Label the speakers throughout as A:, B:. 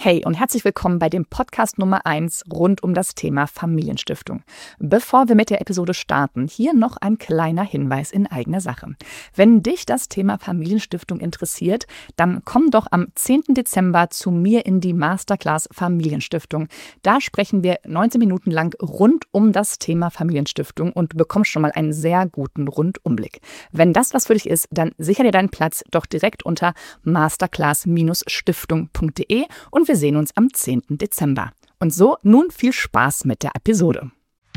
A: Hey und herzlich willkommen bei dem Podcast Nummer 1 rund um das Thema Familienstiftung. Bevor wir mit der Episode starten, hier noch ein kleiner Hinweis in eigener Sache. Wenn dich das Thema Familienstiftung interessiert, dann komm doch am 10. Dezember zu mir in die Masterclass Familienstiftung. Da sprechen wir 19 Minuten lang rund um das Thema Familienstiftung und du bekommst schon mal einen sehr guten Rundumblick. Wenn das was für dich ist, dann sicher dir deinen Platz doch direkt unter masterclass-stiftung.de und wir sehen uns am 10. Dezember. Und so, nun viel Spaß mit der Episode.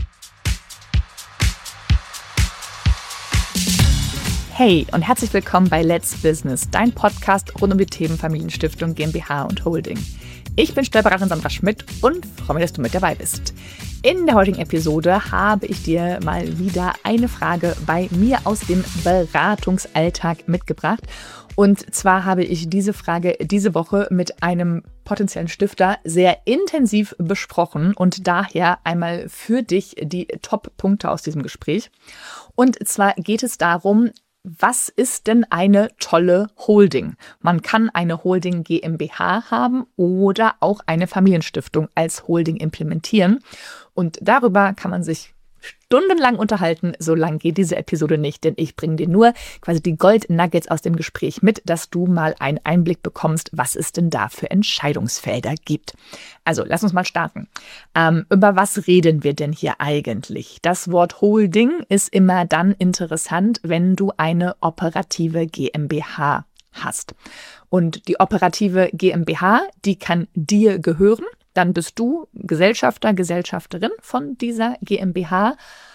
A: Hey und herzlich willkommen bei Let's Business, dein Podcast rund um die Themen Familienstiftung, GmbH und Holding. Ich bin Steuerberaterin Sandra Schmidt und freue mich, dass du mit dabei bist. In der heutigen Episode habe ich dir mal wieder eine Frage bei mir aus dem Beratungsalltag mitgebracht. Und zwar habe ich diese Frage diese Woche mit einem potenziellen Stifter sehr intensiv besprochen und daher einmal für dich die Top-Punkte aus diesem Gespräch. Und zwar geht es darum, was ist denn eine tolle Holding? Man kann eine Holding GmbH haben oder auch eine Familienstiftung als Holding implementieren. Und darüber kann man sich stundenlang unterhalten, so lang geht diese Episode nicht, denn ich bringe dir nur quasi die Gold-Nuggets aus dem Gespräch mit, dass du mal einen Einblick bekommst, was es denn da für Entscheidungsfelder gibt. Also, lass uns mal starten. Über was reden wir denn hier eigentlich? Das Wort Holding ist immer dann interessant, wenn du eine operative GmbH hast. Und die operative GmbH, die kann dir gehören. Dann bist du Gesellschafter, Gesellschafterin von dieser GmbH.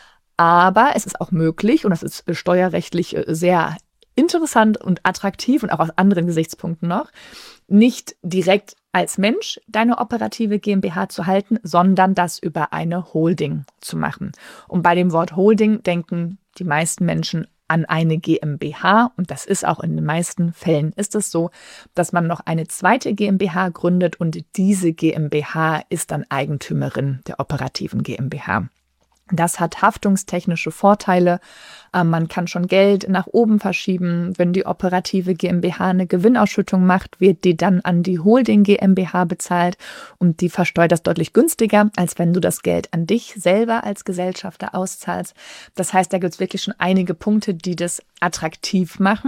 A: Aber es ist auch möglich, und das ist steuerrechtlich sehr interessant und attraktiv und auch aus anderen Gesichtspunkten noch, nicht direkt als Mensch deine operative GmbH zu halten, sondern das über eine Holding zu machen. Und bei dem Wort Holding denken die meisten Menschen an eine GmbH und das ist auch in den meisten Fällen ist es so, dass man noch eine zweite GmbH gründet und diese GmbH ist dann Eigentümerin der operativen GmbH. Das hat haftungstechnische Vorteile. Man kann schon Geld nach oben verschieben. Wenn die operative GmbH eine Gewinnausschüttung macht, wird die dann an die Holding GmbH bezahlt und die versteuert das deutlich günstiger, als wenn du das Geld an dich selber als Gesellschafter auszahlst. Das heißt, da gibt es wirklich schon einige Punkte, die das attraktiv machen.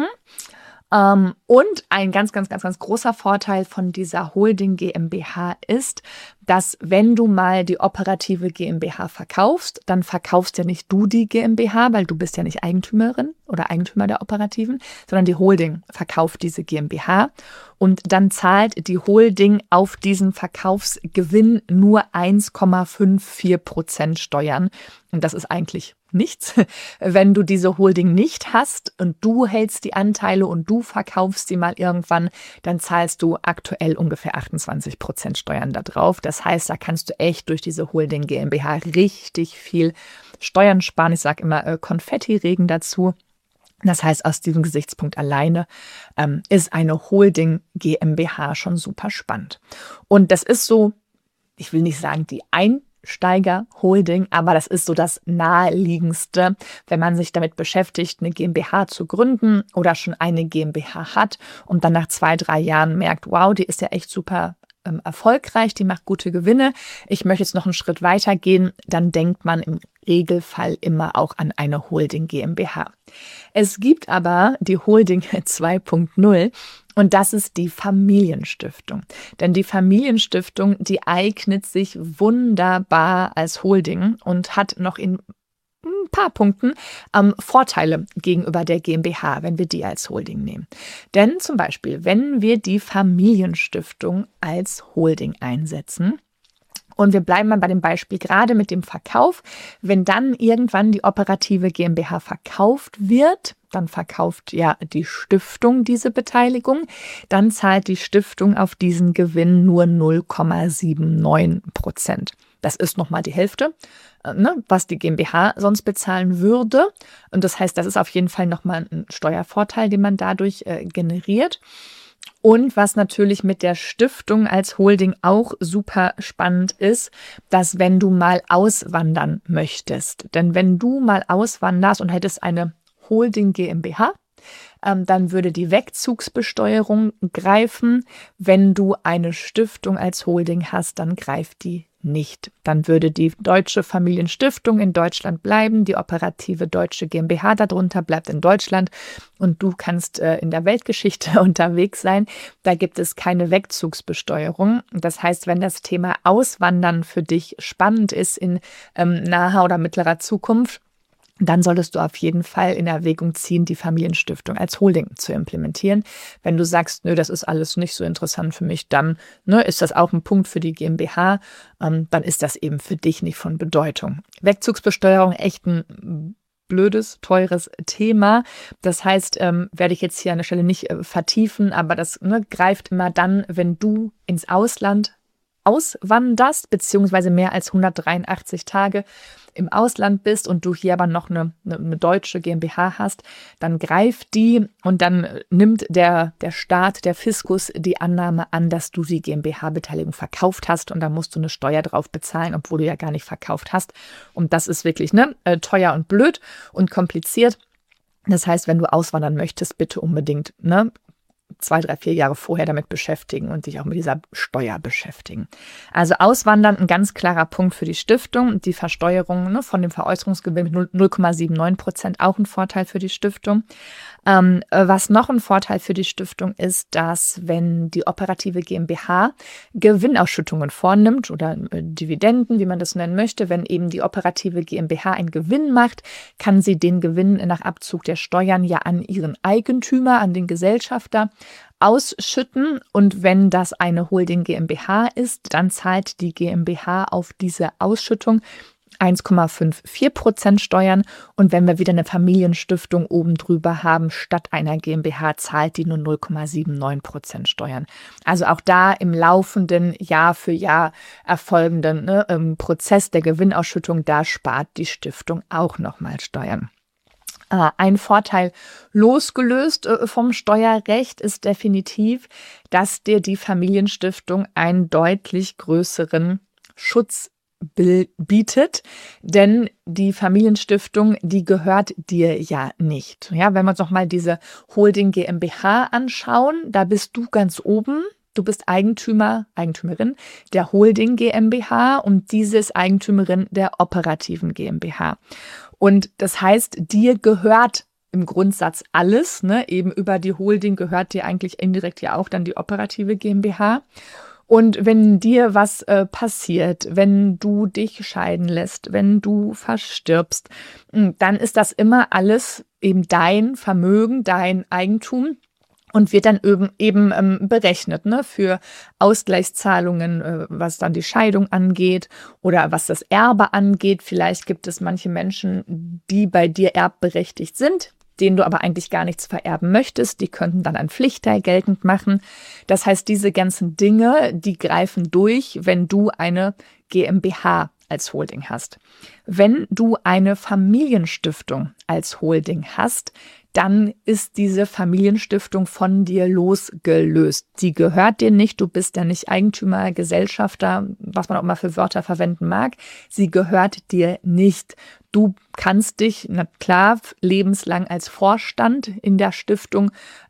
A: Und ein ganz großer Vorteil von dieser Holding GmbH ist, dass wenn du mal die operative GmbH verkaufst, dann verkaufst ja nicht du die GmbH, weil du bist ja nicht Eigentümerin oder Eigentümer der operativen, sondern die Holding verkauft diese GmbH und dann zahlt die Holding auf diesen Verkaufsgewinn nur 1,54% Steuern. Und das ist eigentlich nichts. Wenn du diese Holding nicht hast und du hältst die Anteile und du verkaufst sie mal irgendwann, dann zahlst du aktuell ungefähr 28% Steuern da drauf. Das heißt, da kannst du echt durch diese Holding GmbH richtig viel Steuern sparen. Ich sage immer Konfetti-Regen dazu. Das heißt, aus diesem Gesichtspunkt alleine ist eine Holding GmbH schon super spannend. Und das ist so, ich will nicht sagen die Einsteiger-Holding, aber das ist so das Naheliegendste, wenn man sich damit beschäftigt, eine GmbH zu gründen oder schon eine GmbH hat und dann nach 2-3 Jahren merkt, wow, die ist ja echt super erfolgreich, die macht gute Gewinne. Ich möchte jetzt noch einen Schritt weiter gehen, dann denkt man im Regelfall immer auch an eine Holding GmbH. Es gibt aber die Holding 2.0 und das ist die Familienstiftung. Denn die Familienstiftung, die eignet sich wunderbar als Holding und hat noch in ein paar Punkten Vorteile gegenüber der GmbH, wenn wir die als Holding nehmen. Denn zum Beispiel, wenn wir die Familienstiftung als Holding einsetzen, und wir bleiben mal bei dem Beispiel gerade mit dem Verkauf, wenn dann irgendwann die operative GmbH verkauft wird, dann verkauft ja die Stiftung diese Beteiligung, dann zahlt die Stiftung auf diesen Gewinn nur 0,79%. Das ist nochmal die Hälfte, was die GmbH sonst bezahlen würde. Und das heißt, das ist auf jeden Fall nochmal ein Steuervorteil, den man dadurch generiert. Und was natürlich mit der Stiftung als Holding auch super spannend ist, dass wenn du mal auswandern möchtest, denn wenn du mal auswanderst und hättest eine Holding GmbH, dann würde die Wegzugsbesteuerung greifen. Wenn du eine Stiftung als Holding hast, dann greift die nicht. Dann würde die deutsche Familienstiftung in Deutschland bleiben, die operative deutsche GmbH darunter bleibt in Deutschland und du kannst in der Weltgeschichte unterwegs sein. Da gibt es keine Wegzugsbesteuerung. Das heißt, wenn das Thema Auswandern für dich spannend ist in naher oder mittlerer Zukunft, dann solltest du auf jeden Fall in Erwägung ziehen, die Familienstiftung als Holding zu implementieren. Wenn du sagst, nö, das ist alles nicht so interessant für mich, dann ist das auch ein Punkt für die GmbH, dann ist das eben für dich nicht von Bedeutung. Wegzugsbesteuerung, echt ein blödes, teures Thema. Das heißt, werde ich jetzt hier an der Stelle nicht vertiefen, aber das greift immer dann, wenn du ins Ausland auswanderst, beziehungsweise mehr als 183 Tage im Ausland bist und du hier aber noch eine deutsche GmbH hast, dann greift die und dann nimmt der Staat, der Fiskus die Annahme an, dass du die GmbH-Beteiligung verkauft hast und da musst du eine Steuer drauf bezahlen, obwohl du ja gar nicht verkauft hast. Und das ist wirklich teuer und blöd und kompliziert. Das heißt, wenn du auswandern möchtest, bitte unbedingt 2, 3, 4 Jahre vorher damit beschäftigen und dich auch mit dieser Steuer beschäftigen. Also Auswandern, ein ganz klarer Punkt für die Stiftung. Die Versteuerung von dem Veräußerungsgewinn mit 0,79%, auch ein Vorteil für die Stiftung. Was noch ein Vorteil für die Stiftung ist, dass wenn die operative GmbH Gewinnausschüttungen vornimmt oder Dividenden, wie man das nennen möchte, wenn eben die operative GmbH einen Gewinn macht, kann sie den Gewinn nach Abzug der Steuern ja an ihren Eigentümer, an den Gesellschafter ausschütten. Und wenn das eine Holding GmbH ist, dann zahlt die GmbH auf diese Ausschüttung 1,54% Steuern und wenn wir wieder eine Familienstiftung oben drüber haben, statt einer GmbH, zahlt die nur 0,79% Steuern. Also auch da im laufenden Jahr für Jahr erfolgenden Prozess der Gewinnausschüttung, da spart die Stiftung auch nochmal Steuern. Ein Vorteil losgelöst vom Steuerrecht ist definitiv, dass dir die Familienstiftung einen deutlich größeren Schutz bietet, denn die Familienstiftung, die gehört dir ja nicht. Ja, wenn wir uns noch mal diese Holding GmbH anschauen, da bist du ganz oben. Du bist Eigentümerin der Holding GmbH und diese ist Eigentümerin der operativen GmbH. Und das heißt, dir gehört im Grundsatz alles, eben über die Holding gehört dir eigentlich indirekt ja auch dann die operative GmbH. Und wenn dir was passiert, wenn du dich scheiden lässt, wenn du verstirbst, dann ist das immer alles eben dein Vermögen, dein Eigentum und wird dann eben berechnet für Ausgleichszahlungen, was dann die Scheidung angeht oder was das Erbe angeht. Vielleicht gibt es manche Menschen, die bei dir erbberechtigt sind, denen du aber eigentlich gar nichts vererben möchtest, die könnten dann ein Pflichtteil geltend machen. Das heißt, diese ganzen Dinge, die greifen durch, wenn du eine GmbH als Holding hast. Wenn du eine Familienstiftung als Holding hast, dann ist diese Familienstiftung von dir losgelöst. Die gehört dir nicht, du bist ja nicht Eigentümer, Gesellschafter, was man auch mal für Wörter verwenden mag. Sie gehört dir nicht. Du kannst dich, na klar, lebenslang als Vorstand in der Stiftung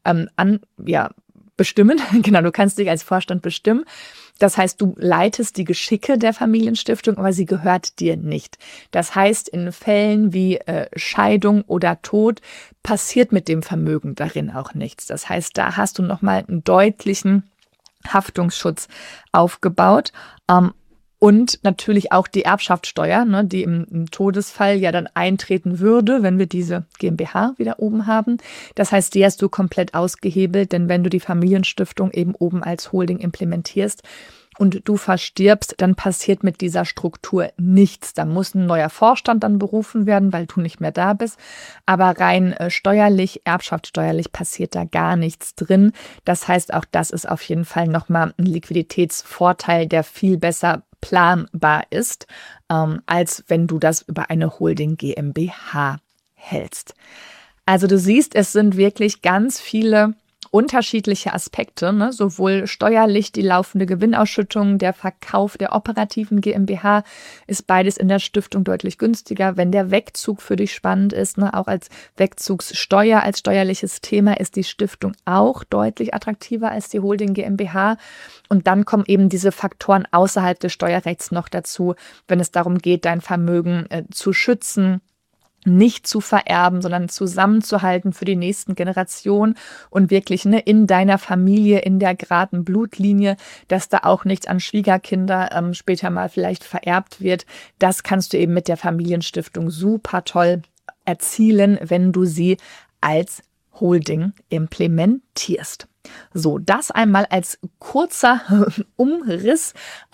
A: bestimmen. Genau, du kannst dich als Vorstand bestimmen. Das heißt, du leitest die Geschicke der Familienstiftung, aber sie gehört dir nicht. Das heißt, in Fällen wie Scheidung oder Tod passiert mit dem Vermögen darin auch nichts. Das heißt, da hast du nochmal einen deutlichen Haftungsschutz aufgebaut. Und natürlich auch die Erbschaftssteuer, die im Todesfall ja dann eintreten würde, wenn wir diese GmbH wieder oben haben. Das heißt, die hast du komplett ausgehebelt, denn wenn du die Familienstiftung eben oben als Holding implementierst und du verstirbst, dann passiert mit dieser Struktur nichts. Da muss ein neuer Vorstand dann berufen werden, weil du nicht mehr da bist. Aber rein steuerlich, erbschaftssteuerlich passiert da gar nichts drin. Das heißt, auch das ist auf jeden Fall nochmal ein Liquiditätsvorteil, der viel besser planbar ist, als wenn du das über eine Holding GmbH hältst. Also du siehst, es sind wirklich ganz viele unterschiedliche Aspekte, ne? Sowohl steuerlich die laufende Gewinnausschüttung, der Verkauf der operativen GmbH ist beides in der Stiftung deutlich günstiger. Wenn der Wegzug für dich spannend ist, ne? Auch als Wegzugssteuer, als steuerliches Thema ist die Stiftung auch deutlich attraktiver als die Holding GmbH. Und dann kommen eben diese Faktoren außerhalb des Steuerrechts noch dazu, wenn es darum geht, dein Vermögen zu schützen, nicht zu vererben, sondern zusammenzuhalten für die nächsten Generationen und wirklich in deiner Familie, in der geraden Blutlinie, dass da auch nichts an Schwiegerkinder später mal vielleicht vererbt wird. Das kannst du eben mit der Familienstiftung super toll erzielen, wenn du sie als Holding implementierst. So, das einmal als kurzer Umriss,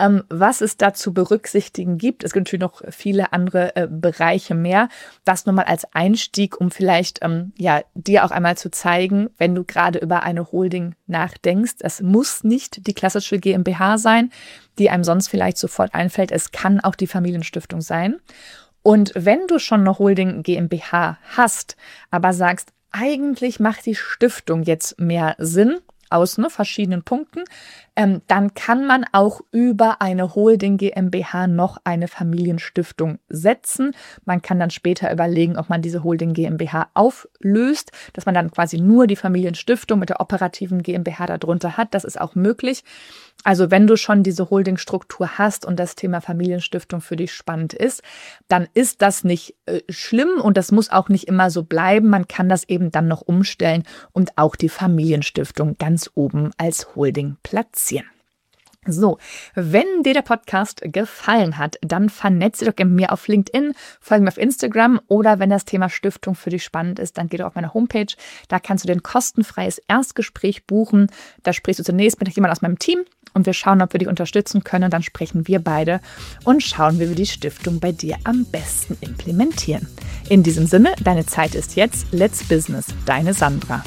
A: was es da zu berücksichtigen gibt. Es gibt natürlich noch viele andere Bereiche mehr. Das nur mal als Einstieg, um vielleicht dir auch einmal zu zeigen, wenn du gerade über eine Holding nachdenkst. Es muss nicht die klassische GmbH sein, die einem sonst vielleicht sofort einfällt. Es kann auch die Familienstiftung sein. Und wenn du schon eine Holding GmbH hast, aber sagst, eigentlich macht die Stiftung jetzt mehr Sinn, aus verschiedenen Punkten, dann kann man auch über eine Holding GmbH noch eine Familienstiftung setzen. Man kann dann später überlegen, ob man diese Holding GmbH auflöst, dass man dann quasi nur die Familienstiftung mit der operativen GmbH darunter hat. Das ist auch möglich. Also wenn du schon diese Holdingstruktur hast und das Thema Familienstiftung für dich spannend ist, dann ist das nicht schlimm und das muss auch nicht immer so bleiben. Man kann das eben dann noch umstellen und auch die Familienstiftung ganz oben als Holding platzieren. So, wenn dir der Podcast gefallen hat, dann vernetze dich doch mit mir auf LinkedIn, folge mir auf Instagram oder wenn das Thema Stiftung für dich spannend ist, dann geh doch auf meine Homepage. Da kannst du dir ein kostenfreies Erstgespräch buchen. Da sprichst du zunächst mit jemandem aus meinem Team und wir schauen, ob wir dich unterstützen können. Und dann sprechen wir beide und schauen, wie wir die Stiftung bei dir am besten implementieren. In diesem Sinne, deine Zeit ist jetzt. Let's Business, deine Sandra.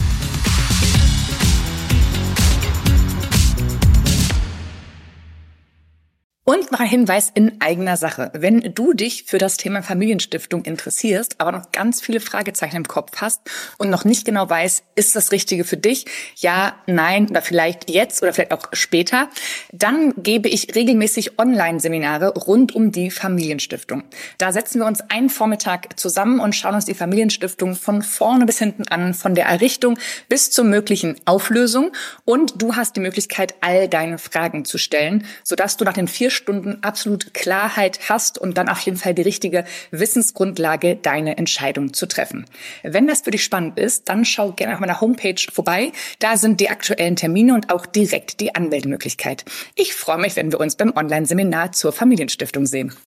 A: Und noch ein Hinweis in eigener Sache. Wenn du dich für das Thema Familienstiftung interessierst, aber noch ganz viele Fragezeichen im Kopf hast und noch nicht genau weißt, ist das Richtige für dich? Ja, nein oder vielleicht jetzt oder vielleicht auch später. Dann gebe ich regelmäßig Online-Seminare rund um die Familienstiftung. Da setzen wir uns einen Vormittag zusammen und schauen uns die Familienstiftung von vorne bis hinten an, von der Errichtung bis zur möglichen Auflösung. Und du hast die Möglichkeit, all deine Fragen zu stellen, sodass du nach den 4 Stunden absolut Klarheit hast und dann auf jeden Fall die richtige Wissensgrundlage, deine Entscheidung zu treffen. Wenn das für dich spannend ist, dann schau gerne auf meiner Homepage vorbei. Da sind die aktuellen Termine und auch direkt die Anmeldemöglichkeit. Ich freue mich, wenn wir uns beim Online-Seminar zur Familienstiftung sehen.